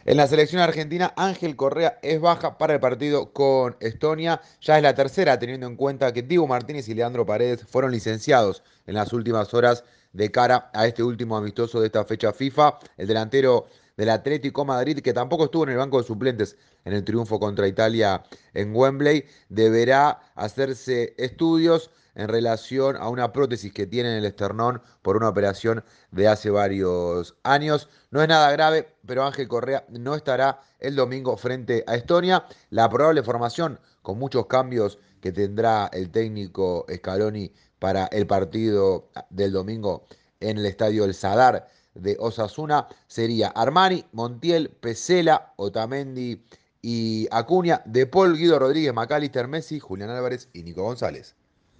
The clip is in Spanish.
En la selección argentina, Ángel Correa es baja para el partido con Estonia. Ya es la tercera, teniendo en cuenta que Dibu Martínez y Leandro Paredes fueron licenciados en las últimas horas de cara a este último amistoso de esta fecha FIFA. El delantero del Atlético Madrid, que tampoco estuvo en el banco de suplentes en el triunfo contra Italia en Wembley, deberá hacerse estudios en relación a una prótesis que tiene en el esternón por una operación de hace varios años. No es nada grave, pero Ángel Correa no estará el domingo frente a Estonia. La probable formación, con muchos cambios que tendrá el técnico Scaloni para el partido del domingo en el estadio El Sadar de Osasuna, sería Armani, Montiel, Pesela, Otamendi y Acuña, De Paul, Guido Rodríguez, Macalister, Messi, Julián Álvarez y Nico González.